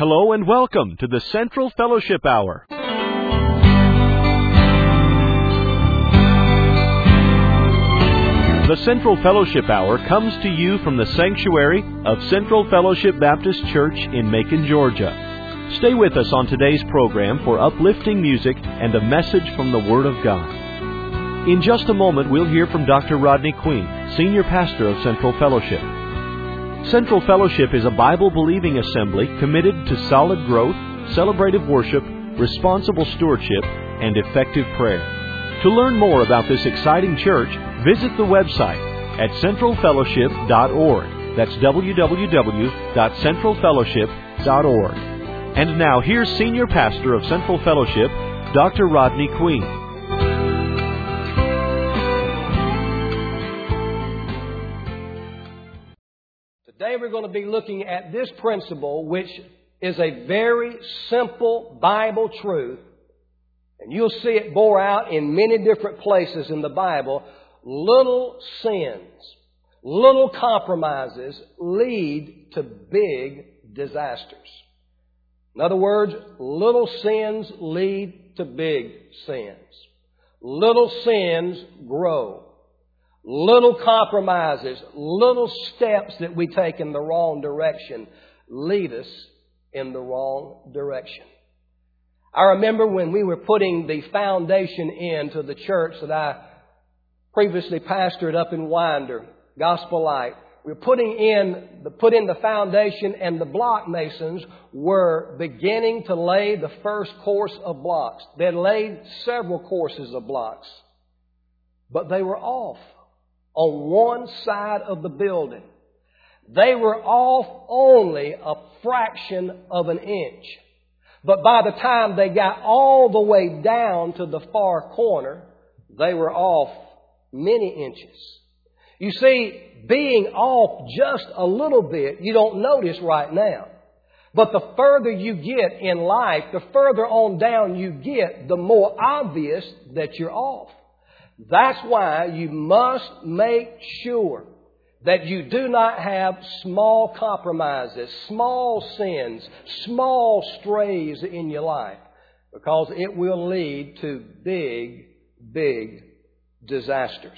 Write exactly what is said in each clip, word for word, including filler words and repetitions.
Hello and welcome to the Central Fellowship Hour. The Central Fellowship Hour comes to you from the sanctuary of Central Fellowship Baptist Church in Macon, Georgia. Stay with us on today's program for uplifting music and a message from the Word of God. In just a moment, we'll hear from Doctor Rodney Queen, Senior Pastor of Central Fellowship. Central Fellowship is a Bible-believing assembly committed to solid growth, celebrative worship, responsible stewardship, and effective prayer. To learn more about this exciting church, visit the website at central fellowship dot org. That's w w w dot central fellowship dot org. And now, here's Senior Pastor of Central Fellowship, Doctor Rodney Queen. Today we're going to be looking at this principle, which is a very simple Bible truth, and you'll see it bore out in many different places in the Bible. Little sins, little compromises lead to big disasters. In other words, little sins lead to big sins. Little sins grow. Little compromises, little steps that we take in the wrong direction lead us in the wrong direction. I remember when we were putting the foundation into the church that I previously pastored up in Winder, Gospel Light. We were putting in the, put in the foundation, and the block masons were beginning to lay the first course of blocks. They had laid several courses of blocks, but they were off on one side of the building. They were off only a fraction of an inch. But by the time they got all the way down to the far corner, they were off many inches. You see, being off just a little bit, you don't notice right now. But the further you get in life, the further on down you get, the more obvious that you're off. That's why you must make sure that you do not have small compromises, small sins, small strays in your life, because it will lead to big, big disasters.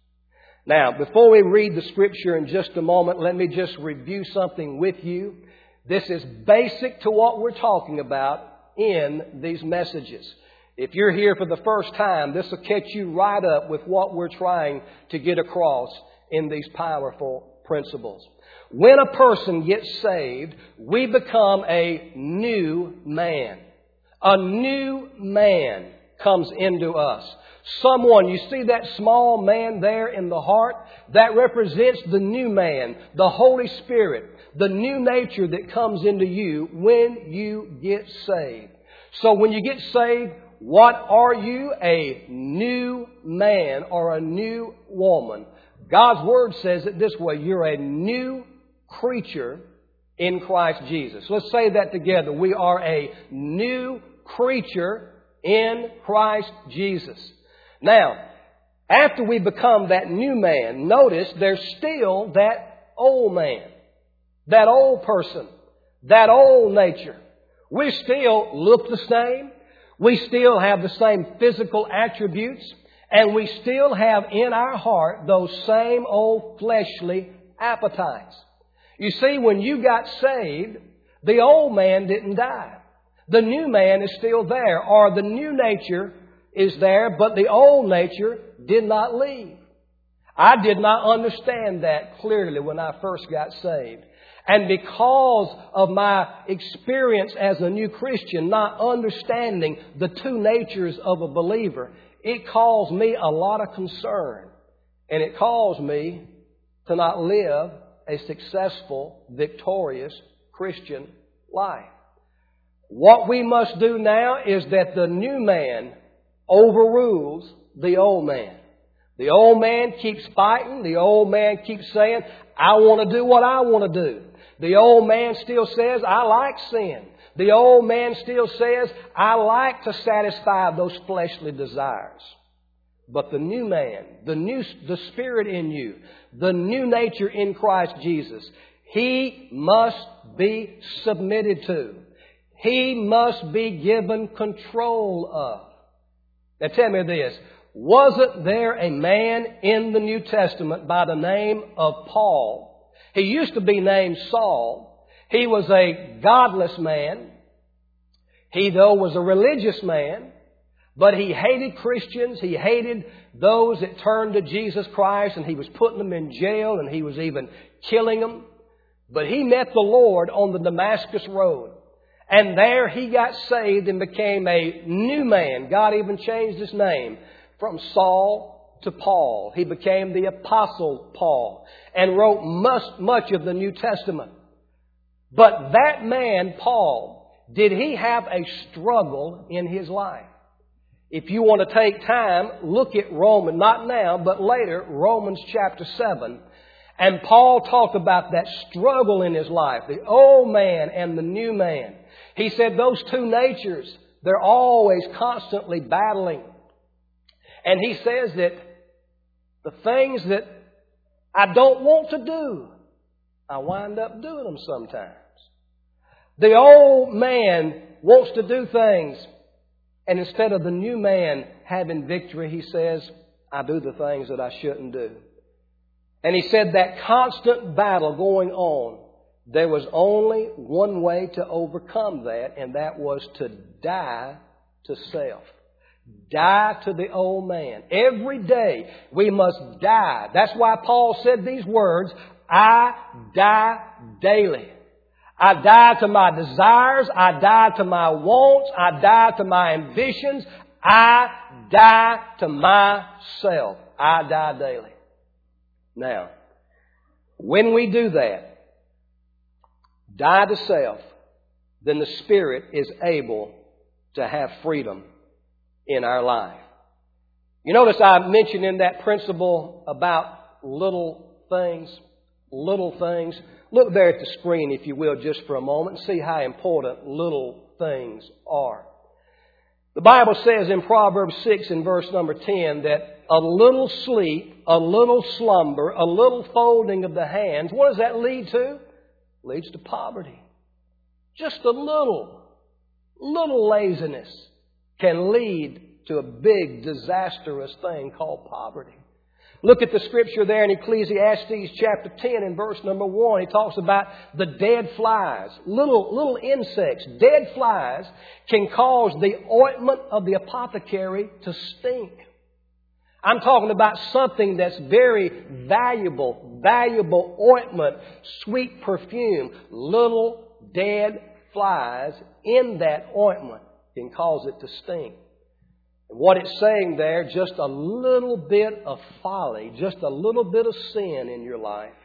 Now, before we read the Scripture in just a moment, let me just review something with you. This is basic to what we're talking about in these messages. If you're here for the first time, this will catch you right up with what we're trying to get across in these powerful principles. When a person gets saved, we become a new man. A new man comes into us. Someone, you see that small man there in the heart? That represents the new man, the Holy Spirit, the new nature that comes into you when you get saved. So when you get saved, what are you? A new man or a new woman. God's Word says it this way: you're a new creature in Christ Jesus. Let's say that together. We are a new creature in Christ Jesus. Now, after we become that new man, notice there's still that old man, that old person, that old nature. We still look the same. We still have the same physical attributes, and we still have in our heart those same old fleshly appetites. You see, when you got saved, the old man didn't die. The new man is still there, or the new nature is there, but the old nature did not leave. I did not understand that clearly when I first got saved. And because of my experience as a new Christian, not understanding the two natures of a believer, it caused me a lot of concern. And it caused me to not live a successful, victorious Christian life. What we must do now is that the new man overrules the old man. The old man keeps fighting. The old man keeps saying, I want to do what I want to do. The old man still says, I like sin. The old man still says, I like to satisfy those fleshly desires. But the new man, the new, the Spirit in you, the new nature in Christ Jesus, He must be submitted to. he must be given control of. Now tell me this. Wasn't there a man in the New Testament by the name of Paul? He used to be named Saul. He was a godless man. He, though, was a religious man. But he hated Christians. He hated those that turned to Jesus Christ. And he was putting them in jail. And he was even killing them. But he met the Lord on the Damascus Road. And there he got saved and became a new man. God even changed his name from Saul to Paul. He became the Apostle Paul and wrote much, much of the New Testament. But that man, Paul, did he have a struggle in his life? If you want to take time, look at Romans, not now, but later, Romans chapter seven. And Paul talked about that struggle in his life, the old man and the new man. He said those two natures, they're always constantly battling. And he says that the things that I don't want to do, I wind up doing them sometimes. The old man wants to do things, and instead of the new man having victory, he says, I do the things that I shouldn't do. And he said that constant battle going on, there was only one way to overcome that, and that was to die to self. Die to the old man. Every day we must die. That's why Paul said these words, I die daily. I die to my desires. I die to my wants. I die to my ambitions. I die to myself. I die daily. Now, when we do that, die to self, then the Spirit is able to have freedom in our life. You notice I mentioned in that principle about little things, little things. Look there at the screen, if you will, just for a moment and see how important little things are. The Bible says in Proverbs six and verse number ten that a little sleep, a little slumber, a little folding of the hands, what does that lead to? Leads to poverty. Just a little, little laziness can lead to a big, disastrous thing called poverty. Look at the scripture there in Ecclesiastes chapter ten and verse number one. He talks about the dead flies, little, little insects. Dead flies can cause the ointment of the apothecary to stink. I'm talking about something that's very valuable, valuable ointment, sweet perfume. Little dead flies in that ointment can cause it to stink. And what it's saying there, just a little bit of folly, just a little bit of sin in your life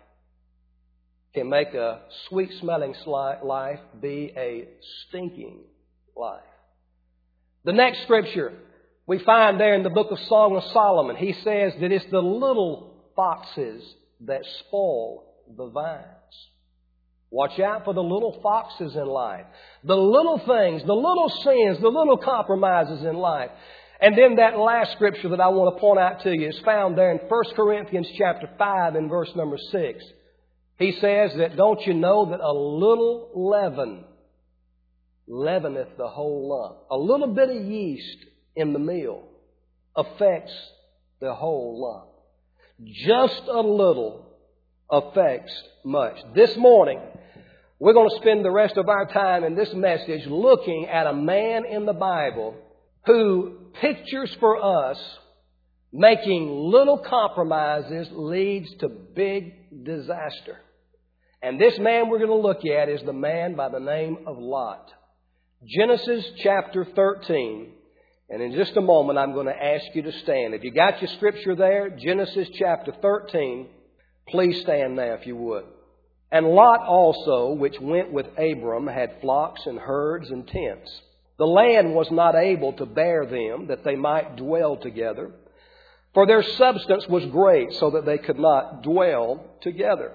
can make a sweet-smelling life be a stinking life. The next scripture we find there in the book of Song of Solomon. He says that it's the little foxes that spoil the vines. Watch out for the little foxes in life. The little things, the little sins, the little compromises in life. And then that last scripture that I want to point out to you is found there in First Corinthians chapter five and verse number six. He says that, don't you know that a little leaven leaveneth the whole lump? A little bit of yeast in the meal affects the whole lump. Just a little affects much. This morning, we're going to spend the rest of our time in this message looking at a man in the Bible who pictures for us making little compromises leads to big disaster. And this man we're going to look at is the man by the name of Lot. Genesis chapter thirteen. And in just a moment, I'm going to ask you to stand. If you got your scripture there, Genesis chapter thirteen, please stand now if you would. And Lot also, which went with Abram, had flocks and herds and tents. The land was not able to bear them, that they might dwell together. For their substance was great, so that they could not dwell together.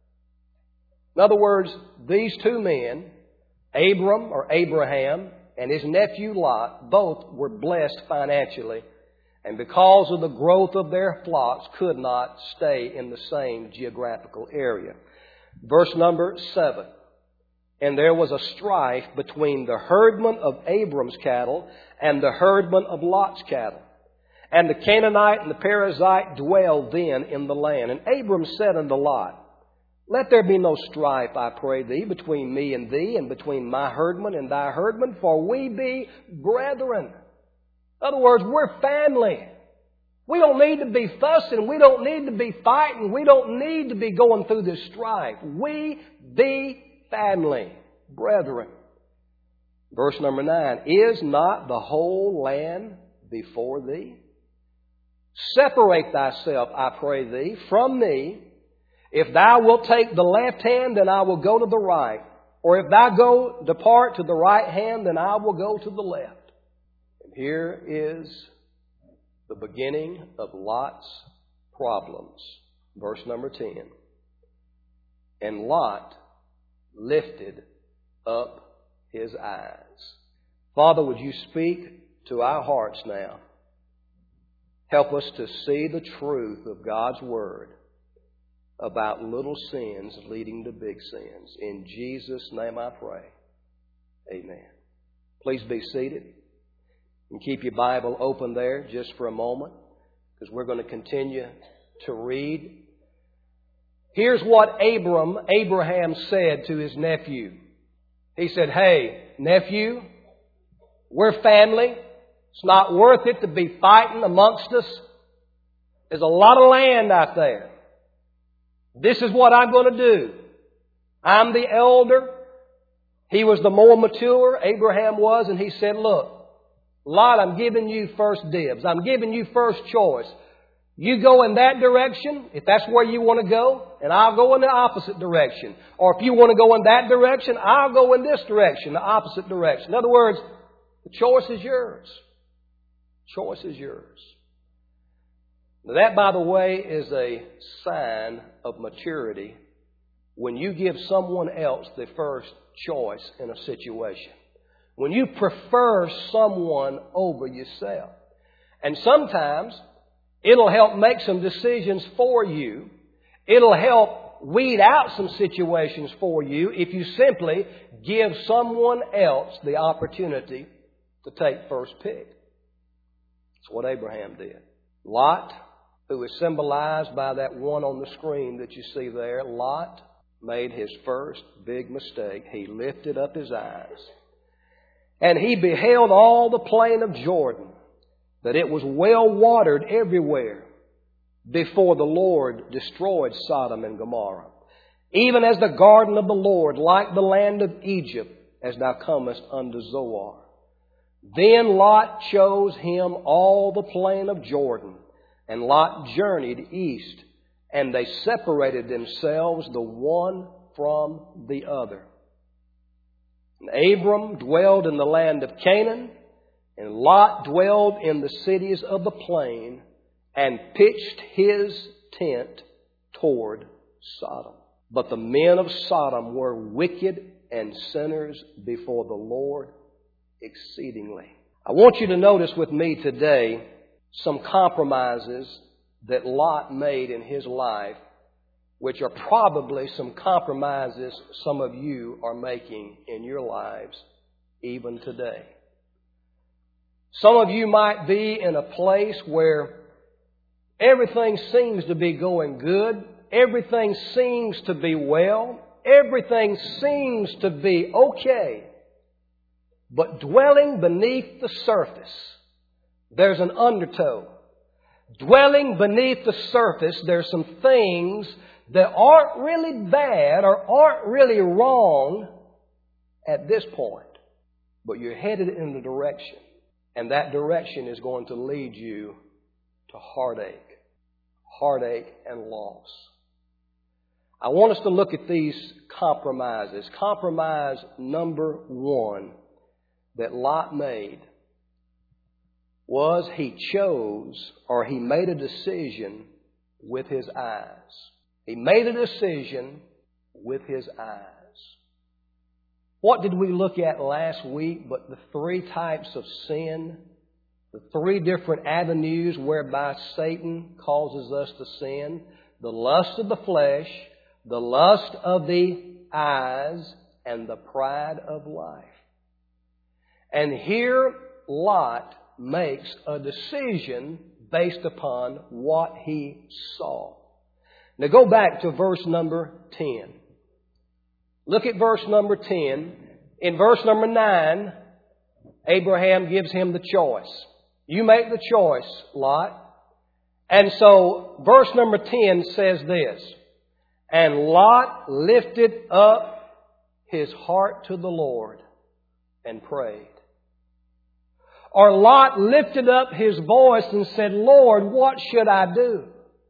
In other words, these two men, Abram or Abraham, and his nephew Lot, both were blessed financially, and because of the growth of their flocks, could not stay in the same geographical area. Verse number seven. and there was a strife between the herdmen of Abram's cattle and the herdmen of Lot's cattle. And the Canaanite and the Perizzite dwelled then in the land. And Abram said unto Lot, Let there be no strife, I pray thee, between me and thee, and between my herdmen and thy herdmen, for we be brethren. In other words, we're family. We don't need to be fussing. We don't need to be fighting. We don't need to be going through this strife. We be family, brethren. Verse number nine, Is not the whole land before thee? Separate thyself, I pray thee, from me. If thou wilt take the left hand, then I will go to the right. Or if thou go depart to the right hand, then I will go to the left. And here is the beginning of Lot's problems. Verse number ten. And Lot lifted up his eyes. Father, would you speak to our hearts now? Help us to see the truth of God's Word about little sins leading to big sins. In Jesus' name I pray. Amen. Please be seated. And keep your Bible open there just for a moment, because we're going to continue to read. Here's what Abram, Abraham said to his nephew. He said, Hey, nephew, we're family. It's not worth it to be fighting amongst us. There's a lot of land out there. This is what I'm going to do. I'm the elder. He was the more mature, Abraham was, and he said, Look, Lot, I'm giving you first dibs. I'm giving you first choice. You go in that direction, if that's where you want to go, and I'll go in the opposite direction. Or if you want to go in that direction, I'll go in this direction, the opposite direction. In other words, the choice is yours. Choice is yours. Now that, by the way, is a sign of maturity when you give someone else the first choice in a situation. When you prefer someone over yourself. And sometimes it'll help make some decisions for you. It'll help weed out some situations for you if you simply give someone else the opportunity to take first pick. That's what Abraham did. Lot, who is symbolized by that one on the screen that you see there, Lot made his first big mistake. He lifted up his eyes, and he beheld all the plain of Jordan, that it was well watered everywhere, before the Lord destroyed Sodom and Gomorrah, even as the garden of the Lord, like the land of Egypt, as thou comest unto Zoar. Then Lot chose him all the plain of Jordan, and Lot journeyed east, and they separated themselves the one from the other. And Abram dwelled in the land of Canaan, and Lot dwelled in the cities of the plain, and pitched his tent toward Sodom. But the men of Sodom were wicked and sinners before the Lord exceedingly. I want you to notice with me today some compromises that Lot made in his life, which are probably some compromises some of you are making in your lives even today. Some of you might be in a place where everything seems to be going good. Everything seems to be well. Everything seems to be okay. But dwelling beneath the surface, there's an undertow. Dwelling beneath the surface, there's some things that aren't really bad or aren't really wrong at this point. But you're headed in a direction. And that direction is going to lead you to heartache. Heartache and loss. I want us to look at these compromises. Compromise number one that Lot made was he chose, or he made a decision with his eyes. He made a decision with his eyes. What did we look at last week but the three types of sin? The three different avenues whereby Satan causes us to sin. The lust of the flesh, the lust of the eyes, and the pride of life. And here Lot makes a decision based upon what he saw. Now go back to verse number ten. Look at verse number ten. In verse number nine, Abraham gives him the choice. You make the choice, Lot. And so verse number ten says this, and Lot lifted up his heart to the Lord and prayed. Or Lot lifted up his voice and said, Lord, what should I do?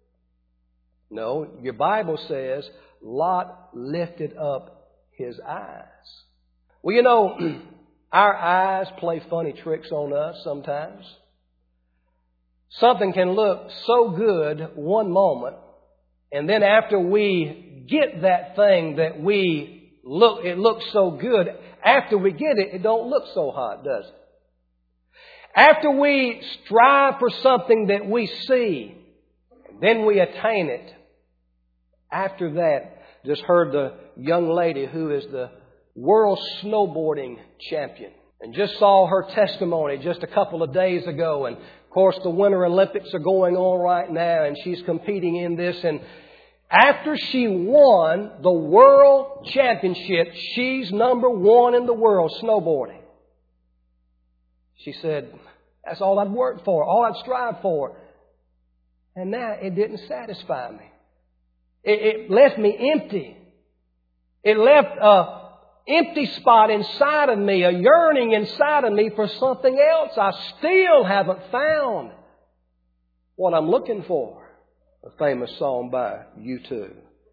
No, your Bible says Lot lifted up his eyes. Well, you know, our eyes play funny tricks on us sometimes. Something can look so good one moment, and then after we get that thing that we look, it looks so good, after we get it, it don't look so hot, does it? After we strive for something that we see, then we attain it. After that, just heard the young lady who is the world snowboarding champion, and just saw her testimony just a couple of days ago. And of course, the Winter Olympics are going on right now, and she's competing in this. And after she won the world championship, she's number one in the world snowboarding. She said, that's all I'd worked for, all I'd strived for. And now it didn't satisfy me. It, it left me empty. It left a empty spot inside of me, a yearning inside of me for something else. I still haven't found what I'm looking for. A famous song by U two.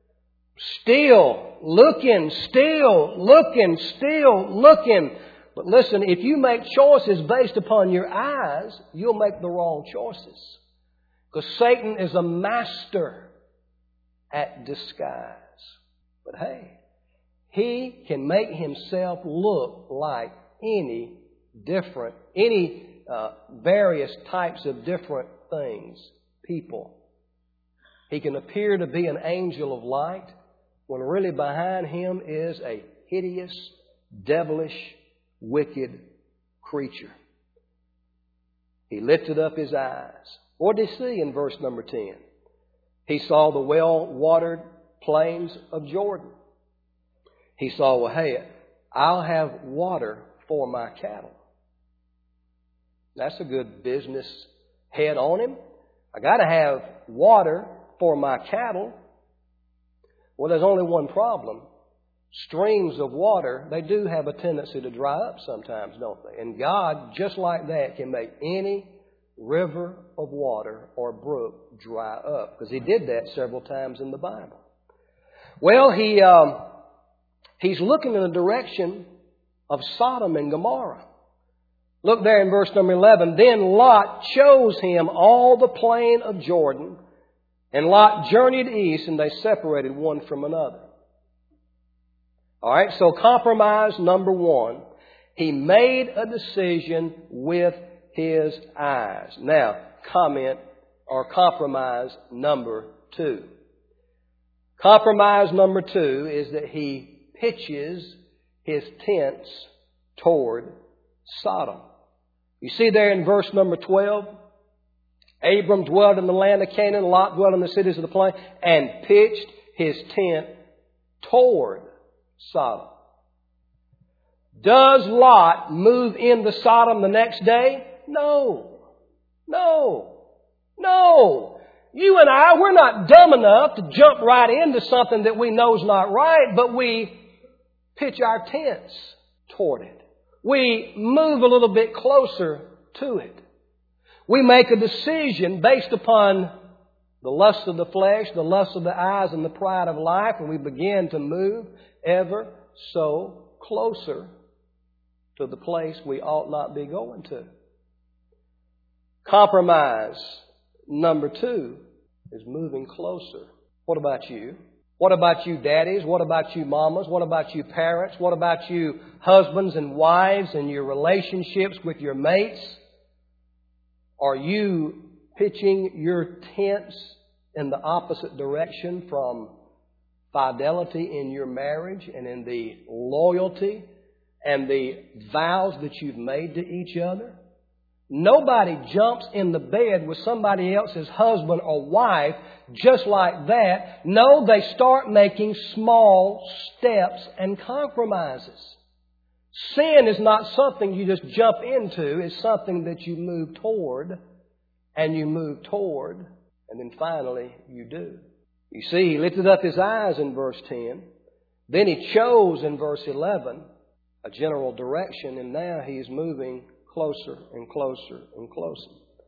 Still looking, still looking, still looking. But listen, if you make choices based upon your eyes, you'll make the wrong choices. Because Satan is a master at disguise. But hey, he can make himself look like any different, any uh, various types of different things, people. He can appear to be an angel of light when really behind him is a hideous, devilish, wicked creature. He lifted up his eyes. What did he see in verse number ten? He saw the well-watered plains of Jordan. He saw, well, hey, I'll have water for my cattle. That's a good business head on him. I got to have water for my cattle. Well, there's only one problem. Streams of water, they do have a tendency to dry up sometimes, don't they? And God, just like that, can make any river of water or brook dry up. Because He did that several times in the Bible. Well, he um, he's looking in the direction of Sodom and Gomorrah. Look there in verse number eleven. Then Lot chose him all the plain of Jordan, and Lot journeyed east, and they separated one from another. All right, so compromise number one. He made a decision with his eyes. Now, comment or compromise number two. Compromise number two is that he pitches his tents toward Sodom. You see there in verse number twelve, Abram dwelt in the land of Canaan, Lot dwelt in the cities of the plain, and pitched his tent toward Sodom. Does Lot move into Sodom the next day? No. No. No. You and I, we're not dumb enough to jump right into something that we know is not right, but we pitch our tents toward it. We move a little bit closer to it. We make a decision based upon the lust of the flesh, the lust of the eyes, and the pride of life, and we begin to move ever so closer to the place we ought not be going to. Compromise number two is moving closer. What about you? What about you daddies? What about you mamas? What about you parents? What about you husbands and wives and your relationships with your mates? Are you pitching your tents in the opposite direction from fidelity in your marriage and in the loyalty and the vows that you've made to each other. Nobody jumps in the bed with somebody else's husband or wife just like that. No, they start making small steps and compromises. Sin is not something you just jump into. It's something that you move toward, and you move toward, and then finally you do. You see, he lifted up his eyes in verse ten. Then he chose in verse eleven a general direction, and now he is moving closer and closer and closer.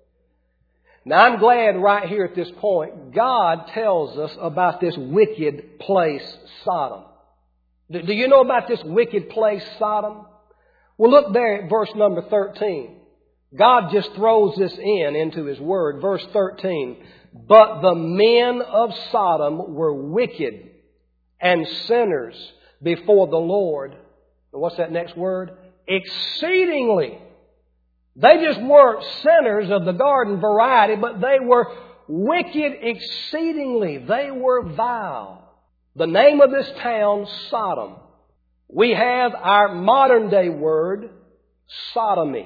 Now I'm glad right here at this point, God tells us about this wicked place, Sodom. Do you know about this wicked place, Sodom? Well, look there at verse number thirteen. God just throws this in into His Word. Verse thirteen. But the men of Sodom were wicked and sinners before the Lord. And what's that next word? Exceedingly. They just weren't sinners of the garden variety, but they were wicked exceedingly. They were vile. The name of this town, Sodom. We have our modern day word, sodomy.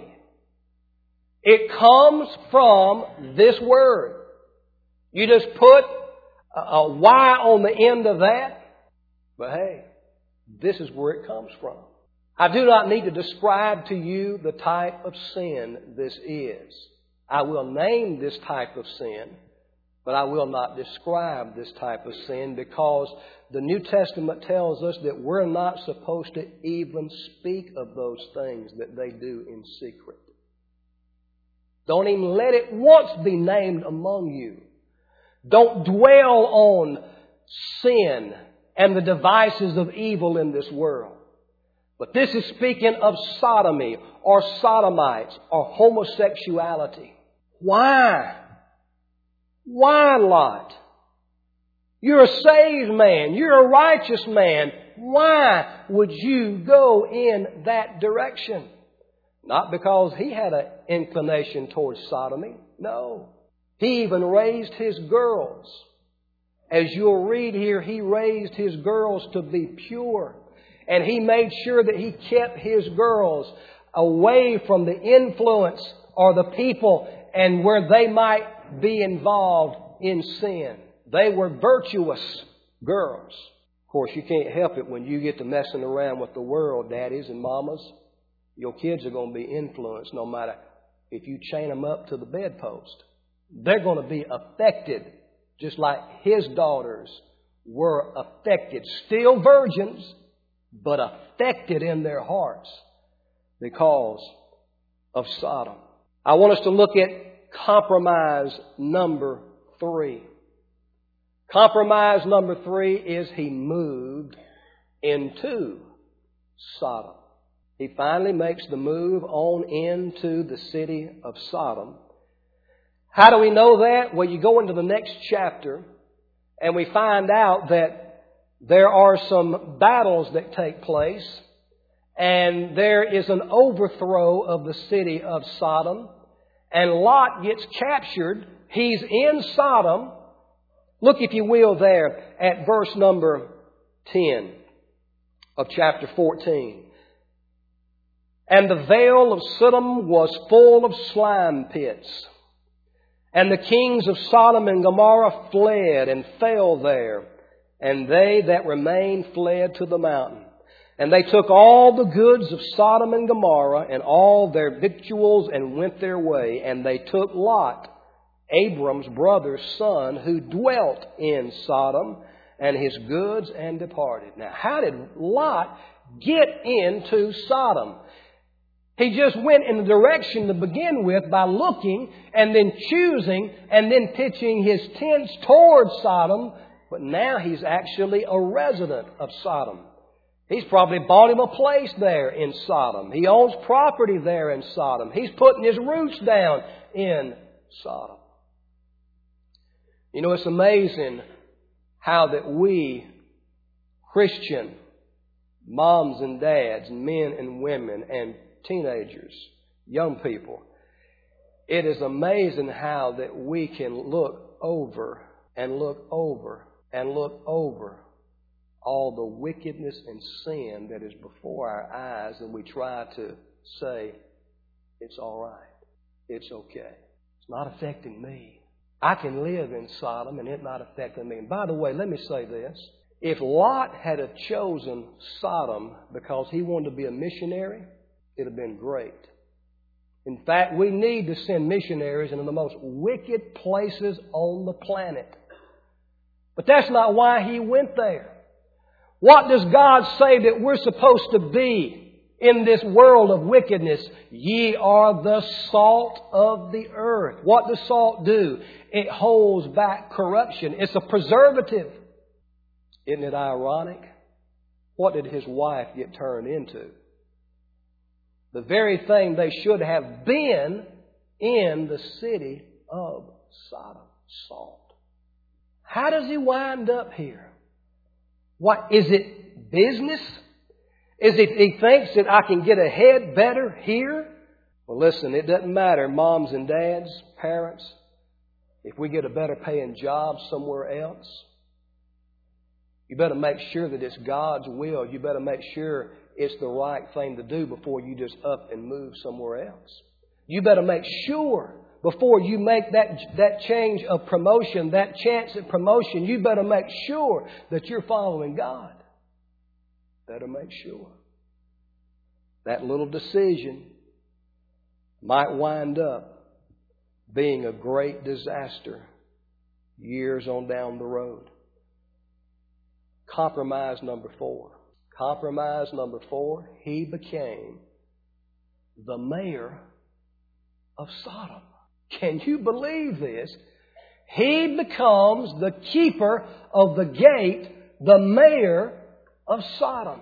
It comes from this word. You just put a, a Y on the end of that. But hey, this is where it comes from. I do not need to describe to you the type of sin this is. I will name this type of sin, but I will not describe this type of sin because the New Testament tells us that we're not supposed to even speak of those things that they do in secret. Don't even let it once be named among you. Don't dwell on sin and the devices of evil in this world. But this is speaking of sodomy or sodomites or homosexuality. Why? Why, Lot? You're a saved man. You're a righteous man. Why would you go in that direction? Not because he had an inclination towards sodomy. No. He even raised his girls. As you'll read here, he raised his girls to be pure. And he made sure that he kept his girls away from the influence or the people and where they might be involved in sin. They were virtuous girls. Of course, you can't help it when you get to messing around with the world, daddies and mamas. Your kids are going to be influenced no matter if you chain them up to the bedpost. They're going to be affected just like his daughters were affected. Still virgins, but affected in their hearts because of Sodom. I want us to look at compromise number three. Compromise number three is he moved into Sodom. He finally makes the move on into the city of Sodom. How do we know that? Well, you go into the next chapter and we find out that there are some battles that take place and there is an overthrow of the city of Sodom and Lot gets captured. He's in Sodom. Look, if you will, there at verse number ten of chapter fourteen. And the vale of Sodom was full of slime pits. And the kings of Sodom and Gomorrah fled and fell there. And they that remained fled to the mountain. And they took all the goods of Sodom and Gomorrah and all their victuals and went their way. And they took Lot, Abram's brother's son, who dwelt in Sodom, and his goods, and departed. Now, how did Lot get into Sodom? He just went in the direction to begin with by looking and then choosing and then pitching his tents towards Sodom. But now he's actually a resident of Sodom. He's probably bought him a place there in Sodom. He owns property there in Sodom. He's putting his roots down in Sodom. You know, it's amazing how that we, Christian moms and dads, men and women, and teenagers, young people, it is amazing how that we can look over and look over and look over all the wickedness and sin that is before our eyes, and we try to say, it's all right. It's okay. It's not affecting me. I can live in Sodom and it not affecting me. And by the way, let me say this. If Lot had have chosen Sodom because he wanted to be a missionary, it would have been great. In fact, we need to send missionaries into the most wicked places on the planet. But that's not why he went there. What does God say that we're supposed to be in this world of wickedness? Ye are the salt of the earth. What does salt do? It holds back corruption. It's a preservative. Isn't it ironic? What did his wife get turned into? The very thing they should have been in the city of Sodom. Salt. How does he wind up here? What, is it business? Is it he thinks that I can get ahead better here? Well, listen, it doesn't matter, moms and dads, parents. If we get a better paying job somewhere else, you better make sure that it's God's will. You better make sure it's the right thing to do before you just up and move somewhere else. You better make sure before you make that, that change of promotion, that chance at promotion, you better make sure that you're following God. Better make sure. That little decision might wind up being a great disaster years on down the road. Compromise number four. Compromise number four, he became the mayor of Sodom. Can you believe this? He becomes the keeper of the gate, the mayor of Sodom.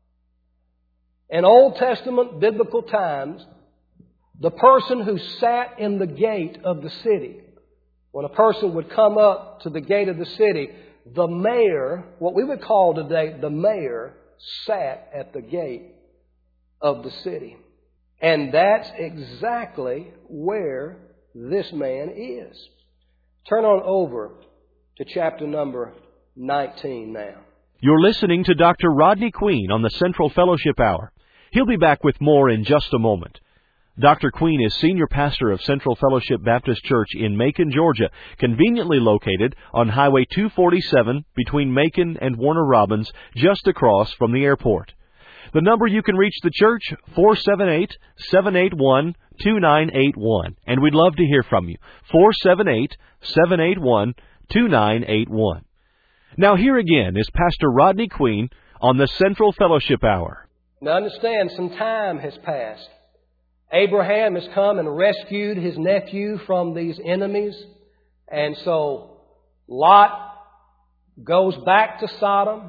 In Old Testament biblical times, the person who sat in the gate of the city, when a person would come up to the gate of the city, the mayor, what we would call today the mayor, sat at the gate of the city. And that's exactly where this man is. Turn on over to chapter number nineteen now. You're listening to Doctor Rodney Queen on the Central Fellowship Hour. He'll be back with more in just a moment. Doctor Queen is Senior Pastor of Central Fellowship Baptist Church in Macon, Georgia, conveniently located on Highway two forty-seven between Macon and Warner Robins, just across from the airport. The number you can reach the church, four seven eight, seven eight one, two nine eight one. And we'd love to hear from you, four seven eight, seven eight one, two nine eight one. Now here again is Pastor Rodney Queen on the Central Fellowship Hour. Now understand, some time has passed. Abraham has come and rescued his nephew from these enemies. And so Lot goes back to Sodom.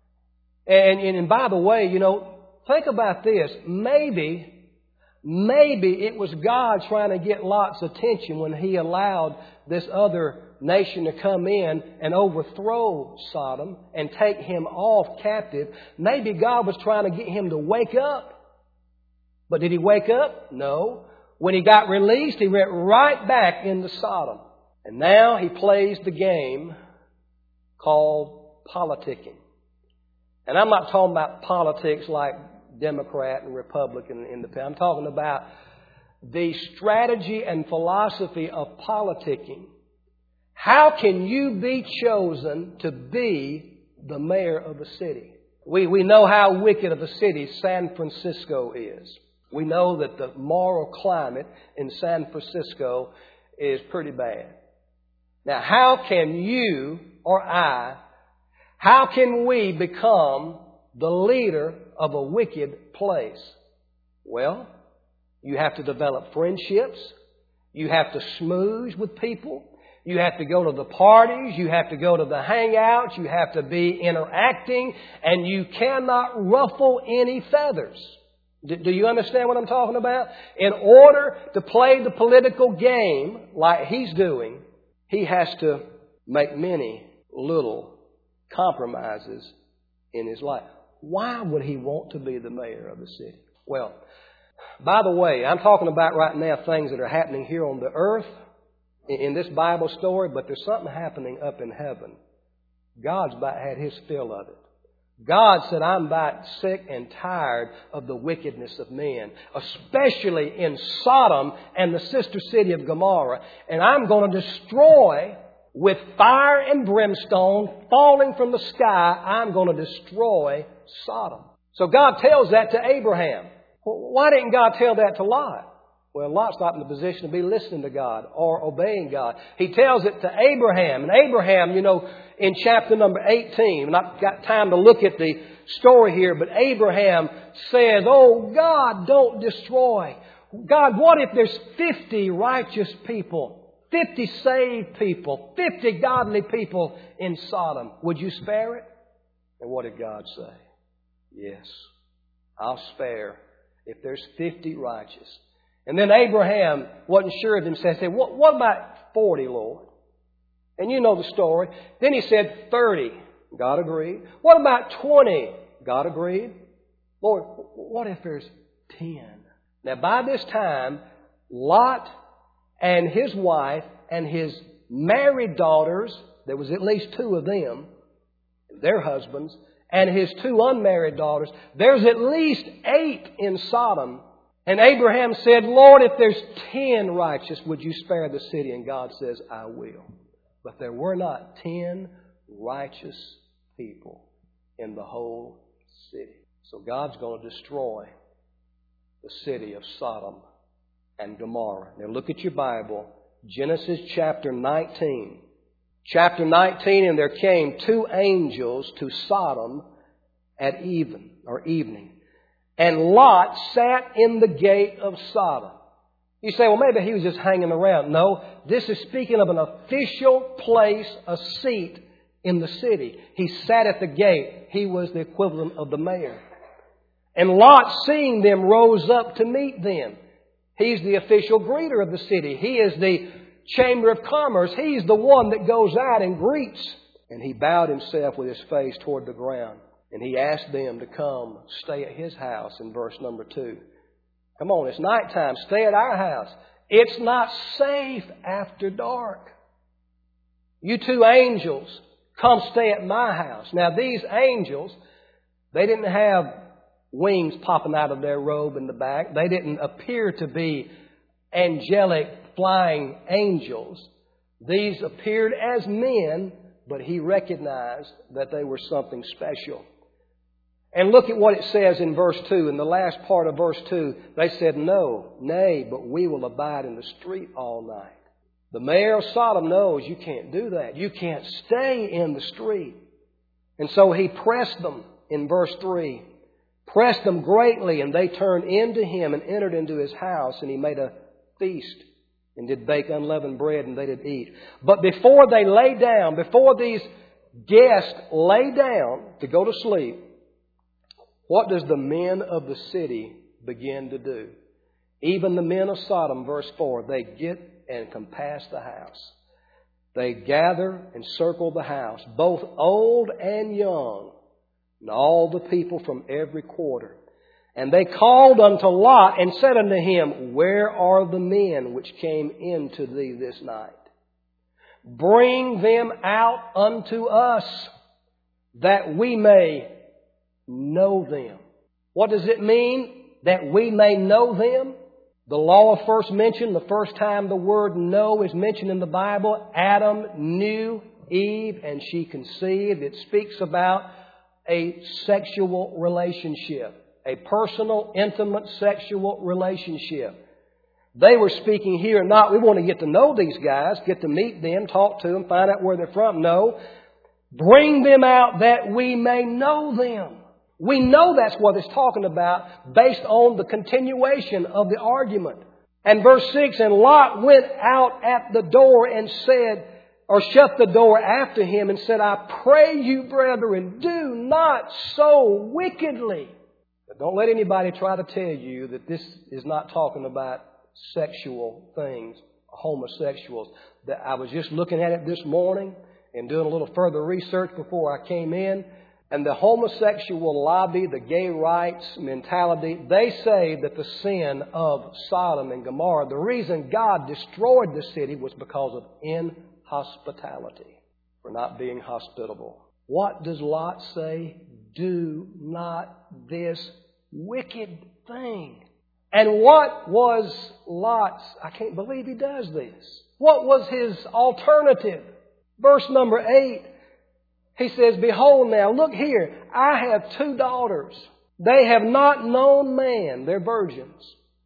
And, and by the way, you know, think about this. Maybe, maybe it was God trying to get Lot's attention when he allowed this other nation to come in and overthrow Sodom and take him off captive. Maybe God was trying to get him to wake up. But did he wake up? No. When he got released, he went right back into Sodom. And now he plays the game called politicking. And I'm not talking about politics like Democrat and Republican and Independent. I'm talking about the strategy and philosophy of politicking. How can you be chosen to be the mayor of a city? We, we know how wicked of a city San Francisco is. We know that the moral climate in San Francisco is pretty bad. Now, how can you or I, how can we become the leader of a wicked place? Well, you have to develop friendships. You have to smooth with people. You have to go to the parties. You have to go to the hangouts. You have to be interacting. And you cannot ruffle any feathers. Do you understand what I'm talking about? In order to play the political game like he's doing, he has to make many little compromises in his life. Why would he want to be the mayor of the city? Well, by the way, I'm talking about right now things that are happening here on the earth in this Bible story, but there's something happening up in heaven. God's about had his fill of it. God said, I'm about sick and tired of the wickedness of men, especially in Sodom and the sister city of Gomorrah. And I'm going to destroy with fire and brimstone falling from the sky. I'm going to destroy Sodom. So God tells that to Abraham. Why didn't God tell that to Lot? Well, Lot's not in the position to be listening to God or obeying God. He tells it to Abraham. And Abraham, you know, in chapter number eighteen, and I've got time to look at the story here, but Abraham says, oh, God, don't destroy. God, what if there's fifty righteous people, fifty saved people, fifty godly people in Sodom? Would you spare it? And what did God say? Yes, I'll spare if there's fifty righteous. And then Abraham wasn't sure of himself. He said, what, what about forty, Lord? And you know the story. Then he said thirty. God agreed. What about twenty? God agreed. Lord, what if there's ten? Now by this time, Lot and his wife and his married daughters, there was at least two of them, their husbands, and his two unmarried daughters, there's at least eight in Sodom. And Abraham said, Lord, if there's ten righteous, would you spare the city? And God says, I will. But there were not ten righteous people in the whole city. So God's going to destroy the city of Sodom and Gomorrah. Now look at your Bible. Genesis chapter nineteen. Chapter nineteen, and there came two angels to Sodom at even or evening. And Lot sat in the gate of Sodom. You say, well, maybe he was just hanging around. No, this is speaking of an official place, a seat in the city. He sat at the gate. He was the equivalent of the mayor. And Lot, seeing them, rose up to meet them. He's the official greeter of the city. He is the chamber of commerce. He's the one that goes out and greets. And he bowed himself with his face toward the ground. And he asked them to come stay at his house in verse number two. Come on, it's nighttime. Stay at our house. It's not safe after dark. You two angels, come stay at my house. Now these angels, they didn't have wings popping out of their robe in the back. They didn't appear to be angelic flying angels. These appeared as men, but he recognized that they were something special. And look at what it says in verse two. In the last part of verse two, they said, no, nay, but we will abide in the street all night. The mayor of Sodom knows you can't do that. You can't stay in the street. And so he pressed them in verse three. Pressed them greatly, and they turned into him and entered into his house, and he made a feast and did bake unleavened bread, and they did eat. But before they lay down, before these guests lay down to go to sleep, what does the men of the city begin to do? Even the men of Sodom, verse four, they get and compass the house. They gather and circle the house, both old and young, and all the people from every quarter. And they called unto Lot and said unto him, where are the men which came into thee this night? Bring them out unto us, that we may know them. What does it mean? That we may know them? The law of first mention, the first time the word know is mentioned in the Bible, Adam knew Eve and she conceived. It speaks about a sexual relationship, a personal, intimate sexual relationship. They were speaking here, not we want to get to know these guys, get to meet them, talk to them, find out where they're from. No, bring them out that we may know them. We know that's what it's talking about based on the continuation of the argument. And verse six, and Lot went out at the door and said, or shut the door after him and said, I pray you, brethren, do not so wickedly. But don't let anybody try to tell you that this is not talking about sexual things, homosexuals. That I was just looking at it this morning and doing a little further research before I came in. And the homosexual lobby, the gay rights mentality, they say that the sin of Sodom and Gomorrah, the reason God destroyed the city was because of inhospitality, for not being hospitable. What does Lot say? do not this wicked thing. And what was Lot's, I can't believe he does this. What was his alternative? Verse number eight, he says, behold now, look here, I have two daughters. They have not known man, they're virgins.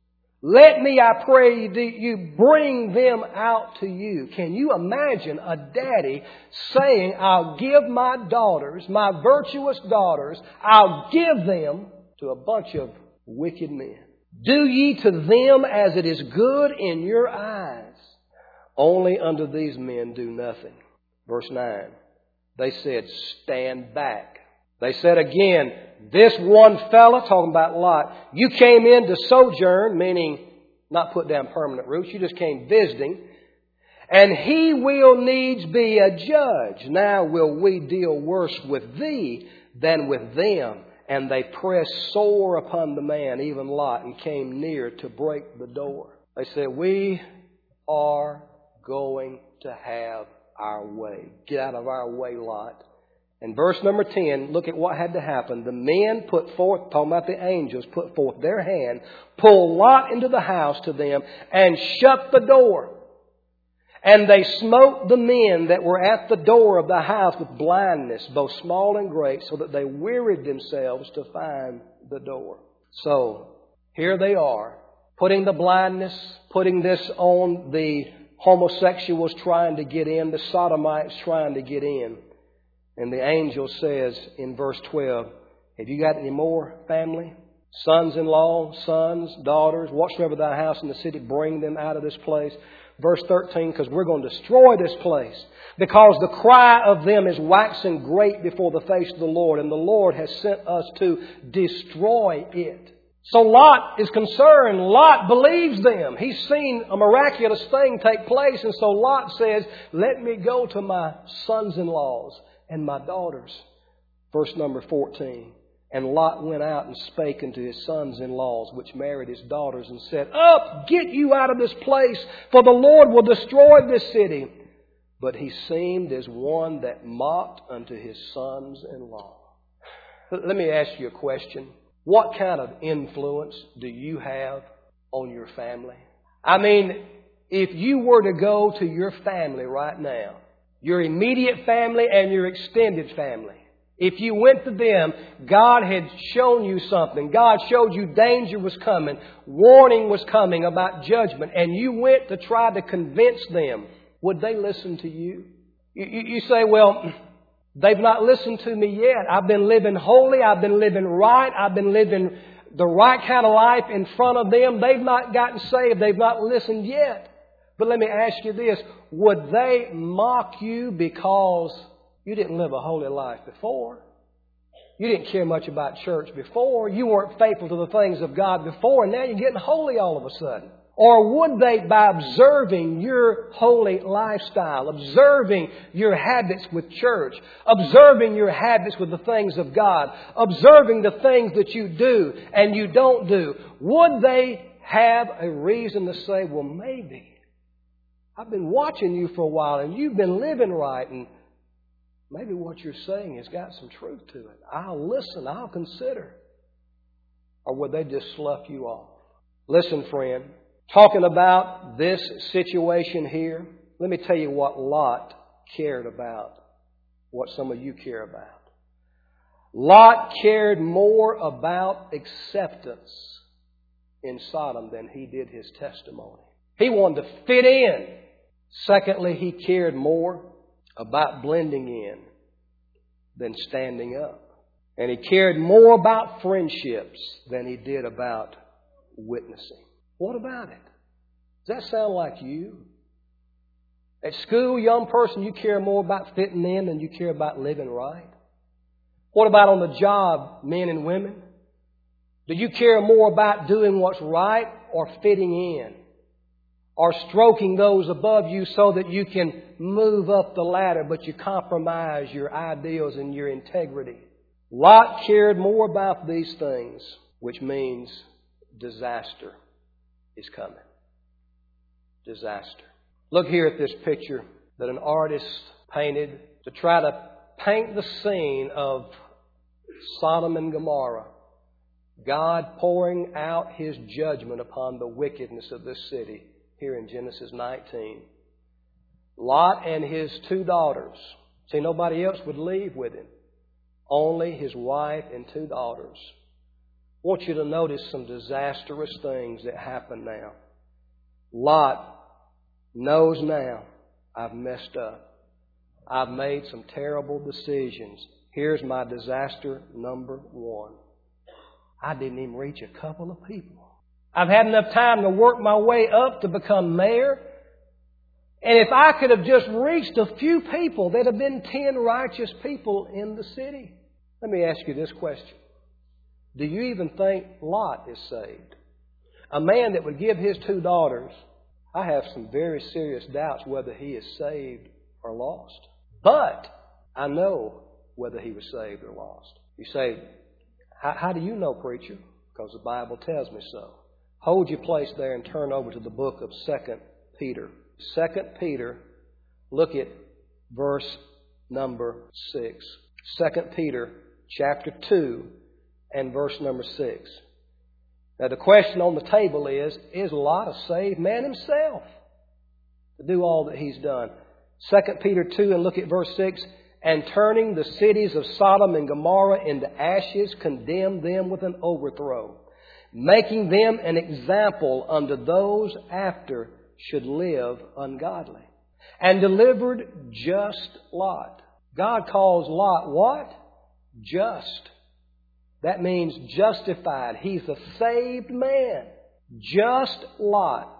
Let me, I pray you, bring them out to you. Can you imagine a daddy saying, I'll give my daughters, my virtuous daughters, I'll give them to a bunch of wicked men. Do ye to them as it is good in your eyes. Only unto these men do nothing. Verse nine. They said, stand back. They said again, this one fella, talking about Lot, you came in to sojourn, meaning not put down permanent roots. You just came visiting. And he will needs be a judge. Now will we deal worse with thee than with them. And they pressed sore upon the man, even Lot, and came near to break the door. They said, we are going to have our way. Get out of our way, Lot. And verse number ten, look at what had to happen. The men put forth, talking about the angels, put forth their hand, pulled Lot into the house to them, and shut the door. And they smote the men that were at the door of the house with blindness, both small and great, so that they wearied themselves to find the door. So, here they are, putting the blindness, putting this on the homosexuals trying to get in, the sodomites trying to get in. And the angel says in verse twelve, have you got any more family? Sons-in-law, sons, daughters, whatsoever thy house in the city, bring them out of this place. Verse thirteen, because we're going to destroy this place. Because the cry of them is waxing great before the face of the Lord. And the Lord has sent us to destroy it. So Lot is concerned. Lot believes them. He's seen a miraculous thing take place. And so Lot says, let me go to my sons-in-laws and my daughters. Verse number fourteen. And Lot went out and spake unto his sons-in-laws, which married his daughters, and said, up, get you out of this place, for the Lord will destroy this city. But he seemed as one that mocked unto his sons-in-law. Let me ask you a question. What kind of influence do you have on your family? I mean, if you were to go to your family right now, your immediate family and your extended family, if you went to them, God had shown you something. God showed you danger was coming. Warning was coming about judgment. And you went to try to convince them. Would they listen to you? You, you, you say, well, they've not listened to me yet. I've been living holy. I've been living right. I've been living the right kind of life in front of them. They've not gotten saved. They've not listened yet. But let me ask you this. Would they mock you because you didn't live a holy life before? You didn't care much about church before. You weren't faithful to the things of God before, and now you're getting holy all of a sudden. Or would they, by observing your holy lifestyle, observing your habits with church, observing your habits with the things of God, observing the things that you do and you don't do, would they have a reason to say, well, maybe I've been watching you for a while and you've been living right, and maybe what you're saying has got some truth to it. I'll listen. I'll consider. Or would they just slough you off? Listen, friend. Talking about this situation here, let me tell you what Lot cared about. What some of you care about. Lot cared more about acceptance in Sodom than he did his testimony. He wanted to fit in. Secondly, he cared more about blending in than standing up. And he cared more about friendships than he did about witnessing. What about it? Does that sound like you? At school, young person, you care more about fitting in than you care about living right? What about on the job, men and women? Do you care more about doing what's right or fitting in? Or stroking those above you so that you can move up the ladder, but you compromise your ideals and your integrity? Lot cared more about these things, which means disaster is coming. Disaster. Look here at this picture that an artist painted to try to paint the scene of Sodom and Gomorrah. God pouring out His judgment upon the wickedness of this city here in Genesis nineteen. Lot and his two daughters. See, nobody else would leave with him. Only his wife and two daughters. I want you to notice some disastrous things that happen now. Lot knows now, I've messed up. I've made some terrible decisions. Here's my disaster number one. I didn't even reach a couple of people. I've had enough time to work my way up to become mayor. And if I could have just reached a few people, there'd have been ten righteous people in the city. Let me ask you this question. Do you even think Lot is saved? A man that would give his two daughters, I have some very serious doubts whether he is saved or lost. But I know whether he was saved or lost. You say, how, how do you know, preacher? Because the Bible tells me so. Hold your place there and turn over to the book of Second Peter. Second Peter, look at verse number six. Second Peter chapter two and verse number six. Now the question on the table is, is Lot a saved man himself to do all that he's done? Second Peter two and look at verse six. And turning the cities of Sodom and Gomorrah into ashes, condemned them with an overthrow, making them an example unto those after should live ungodly. And delivered just Lot. God calls Lot what? Just. That means justified. He's a saved man. Just Lot.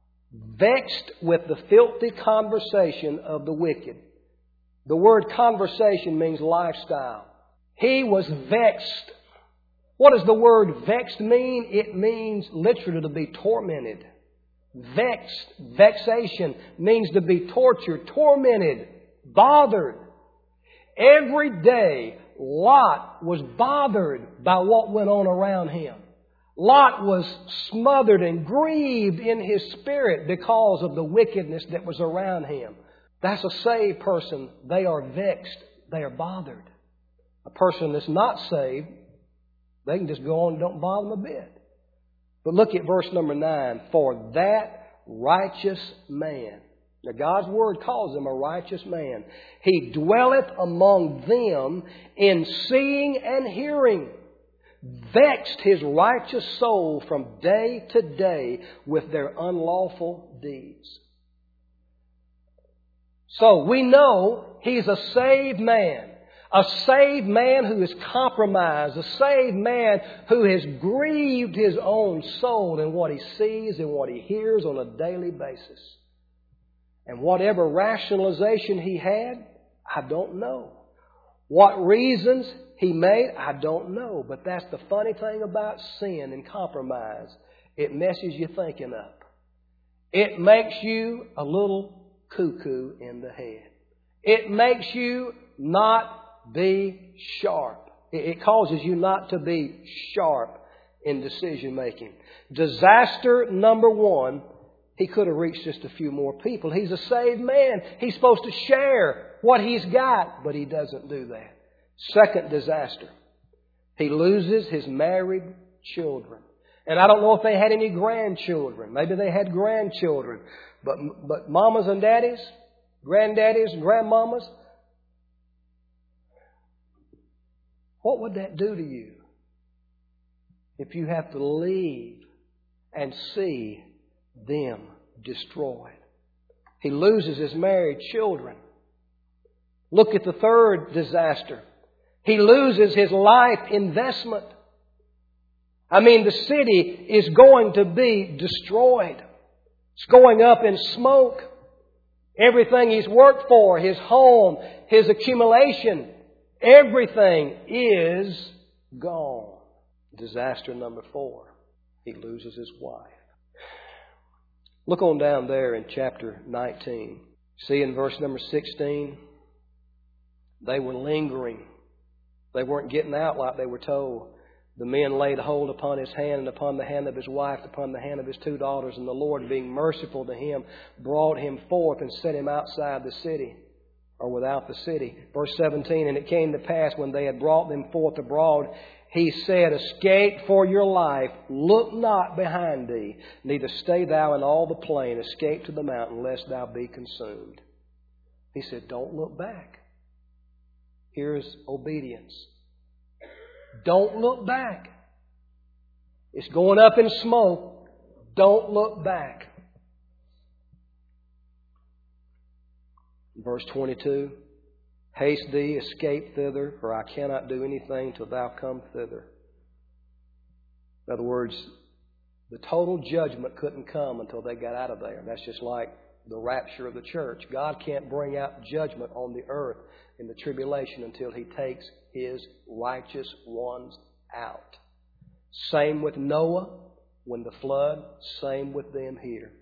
Vexed with the filthy conversation of the wicked. The word conversation means lifestyle. He was vexed. What does the word vexed mean? It means literally to be tormented. Vexed, vexation means to be tortured, tormented, bothered. Every day, Lot was bothered by what went on around him. Lot was smothered and grieved in his spirit because of the wickedness that was around him. That's a saved person. They are vexed. They are bothered. A person that's not saved, they can just go on and don't bother them a bit. But look at verse number nine. For that righteous man. Now God's Word calls him a righteous man. He dwelleth among them in seeing and hearing. Vexed his righteous soul from day to day with their unlawful deeds. So we know he's a saved man. A saved man who is compromised. A saved man who has grieved his own soul in what he sees and what he hears on a daily basis. And whatever rationalization he had, I don't know. What reasons he made, I don't know. But that's the funny thing about sin and compromise. It messes your thinking up. It makes you a little cuckoo in the head. It makes you not be sharp. It causes you not to be sharp in decision making. Disaster number one, he could have reached just a few more people. He's a saved man. He's supposed to share what he's got, but he doesn't do that. Second disaster, he loses his married children. And I don't know if they had any grandchildren. Maybe they had grandchildren. But, but mamas and daddies, granddaddies and grandmamas, what would that do to you if you have to leave and see them destroyed? He loses his married children. Look at the third disaster. He loses his life investment. I mean, the city is going to be destroyed. It's going up in smoke. Everything he's worked for, his home, his accumulation, everything is gone. Disaster number four. He loses his wife. Look on down there in chapter nineteen. See in verse number sixteen, they were lingering. They weren't getting out like they were told. The men laid hold upon his hand and upon the hand of his wife, upon the hand of his two daughters. And the Lord, being merciful to him, brought him forth and set him outside the city. or without the city. Verse seventeen, and it came to pass when they had brought them forth abroad, he said, escape for your life, look not behind thee, neither stay thou in all the plain, escape to the mountain, lest thou be consumed. He said, don't look back. Here's obedience. Don't look back. It's going up in smoke. Don't look back. Verse twenty-two, haste thee, escape thither, for I cannot do anything till thou come thither. In other words, the total judgment couldn't come until they got out of there. That's just like the rapture of the church. God can't bring out judgment on the earth in the tribulation until He takes His righteous ones out. Same with Noah when the flood, same with them here.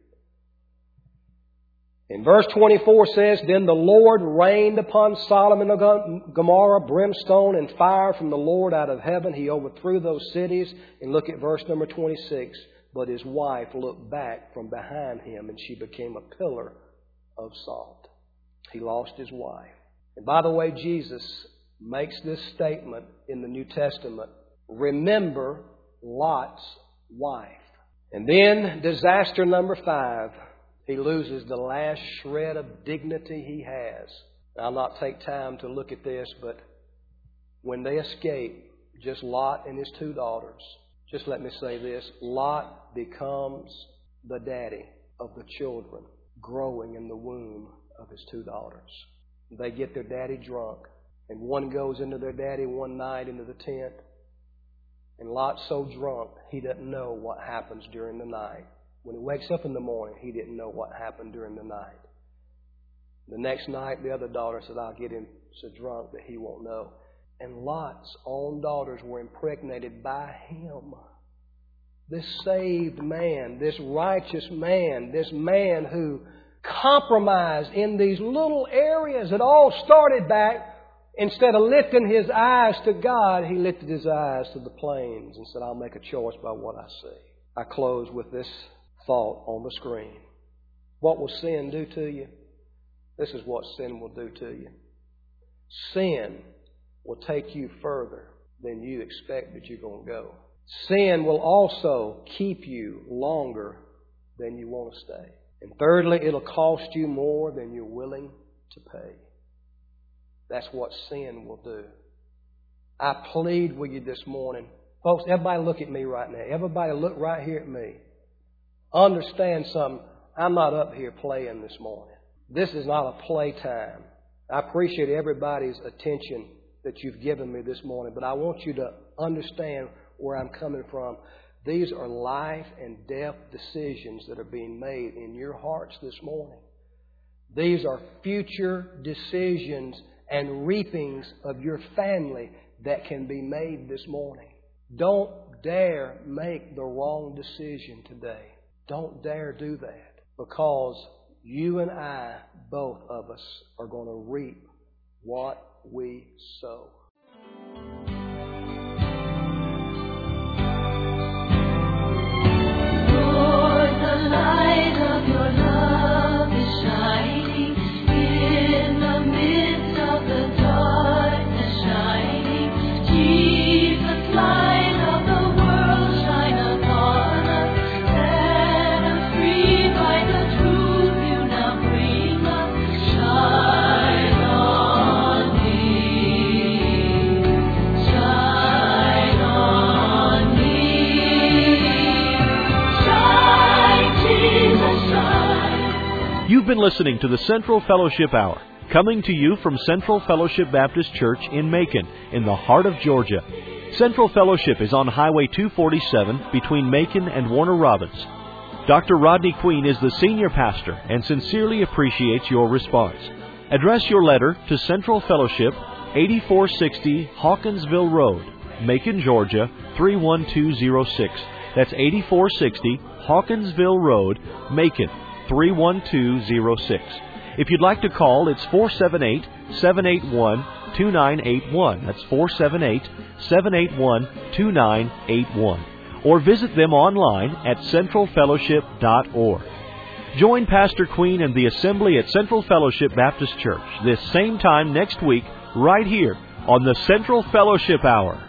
In verse twenty-four says, then the Lord rained upon Sodom and Gomorrah brimstone and fire from the Lord out of heaven. He overthrew those cities. And look at verse number twenty-six. But his wife looked back from behind him, and she became a pillar of salt. He lost his wife. And by the way, Jesus makes this statement in the New Testament. Remember Lot's wife. And then disaster number five. He loses the last shred of dignity he has. Now, I'll not take time to look at this, but when they escape, just Lot and his two daughters, just let me say this, Lot becomes the daddy of the children growing in the womb of his two daughters. They get their daddy drunk, and one goes into their daddy one night into the tent, and Lot's so drunk he doesn't know what happens during the night. When he wakes up in the morning, he didn't know what happened during the night. The next night, the other daughter said, I'll get him so drunk that he won't know. And Lot's own daughters were impregnated by him. This saved man, this righteous man, this man who compromised in these little areas. It all started back, instead of lifting his eyes to God, he lifted his eyes to the plains and said, I'll make a choice by what I see. I close with this thought on the screen. What will sin do to you? This is what sin will do to you. Sin will take you further than you expect that you're going to go. Sin will also keep you longer than you want to stay. And thirdly, it'll cost you more than you're willing to pay. That's what sin will do. I plead with you this morning. Folks, everybody look at me right now. Everybody look right here at me. Understand something. I'm not up here playing this morning. This is not a playtime. I appreciate everybody's attention that you've given me this morning, but I want you to understand where I'm coming from. These are life and death decisions that are being made in your hearts this morning. These are future decisions and reapings of your family that can be made this morning. Don't dare make the wrong decision today. Don't dare do that, because you and I, both of us, are going to reap what we sow. Lord, the light of your love is shining in the midst of the darkness shining. Jesus, light of the world, shine upon us. Set us free by the truth you now bring us. Shine on me. Shine on me. Shine, Jesus, shine. You've been listening to the Central Fellowship Hour, coming to you from Central Fellowship Baptist Church in Macon, in the heart of Georgia. Central Fellowship is on Highway two forty-seven between Macon and Warner Robins. Doctor Rodney Queen is the senior pastor and sincerely appreciates your response. Address your letter to Central Fellowship, eighty-four sixty Hawkinsville Road, Macon, Georgia, three one two zero six. That's eighty-four sixty Hawkinsville Road, Macon, three one two zero six. If you'd like to call, it's four seven eight, seven eight one, two nine eight one. That's four seven eight, seven eight one, two nine eight one. Or visit them online at central fellowship dot org. Join Pastor Queen and the assembly at Central Fellowship Baptist Church this same time next week, right here on the Central Fellowship Hour.